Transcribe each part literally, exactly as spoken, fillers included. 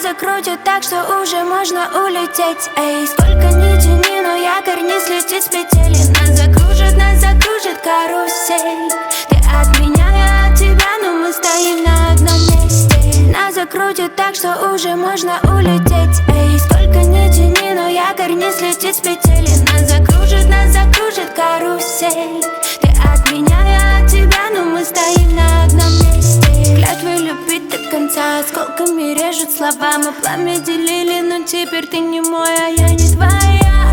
закрутит так, что уже можно улететь. Эй, сколько ни тяни, но якорь не слетит с петель. Нас закружит, нас закружит карусель. Ты от меня, я от тебя, но мы стоим на одном месте. Нас закрутит так, что уже можно улететь. Эй, сколько ни тяни, но якорь не слетит с петель. Нас закружит, нас закружит карусель. Ты от меня, я от тебя, но мы стоим на одном месте. Клятвы любить до конца, осколками режут слова. Мы пламя делили, но теперь ты не мой, а я не твоя.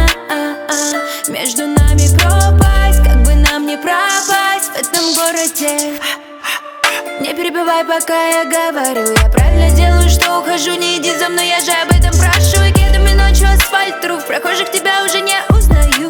А-а-а-а. Между нами пропасть, как бы нам не пропасть в этом городе. Не перебивай, пока я говорю. Я правильно делаю, что ухожу, не иди за мной, я же об этом прошу. И кедами ночью асфальт тру, в прохожих тебя уже не узнаю.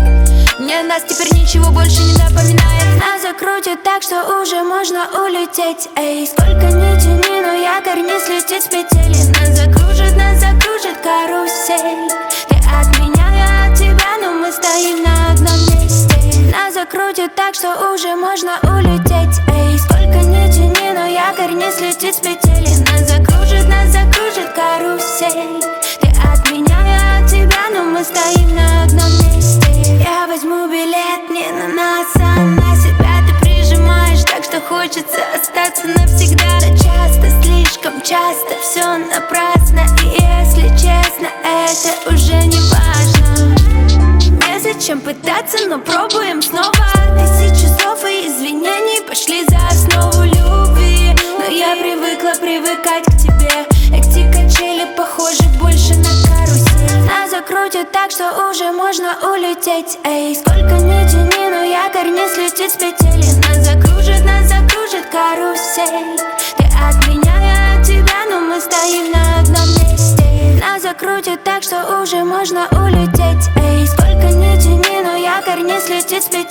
Мне нас теперь ничего больше не напоминает. Нас закрутит так, что уже можно улететь. Эй, сколько ни тяни, но якорь не слетит с петель. Нас закружит, нас закружит карусель. Ты от меня, я от тебя, но мы стоим на одном месте. Нас закрутит так, что уже можно улететь. Эй, сколько ни тяни, но якорь не слетит с петель. Нас закружит, нас закружит карусель. Ты от меня, я от тебя, но мы стоим на одном месте. Я возьму билет не на нас, а на себя ты прижимаешь так, что хочется остаться навсегда. Но часто, слишком часто все напрасно. И если честно, это уже не важно. Незачем пытаться, но пробуем снова. Тысячи слов и извинений пошли за основу любви. Но я привыкла привыкать к тебе. Эти качели похожи больше на карусель. Нас закрутит так, что уже можно улететь. Эй, сколько ни тяни, но якорь не слетит с петель. Нас закружит, нас закружит карусель. Ты от меня, я от тебя, но мы стоим на одном месте. Нас закрутит так, что уже можно улететь. Эй, сколько ни тяни, но якорь не слетит с петель.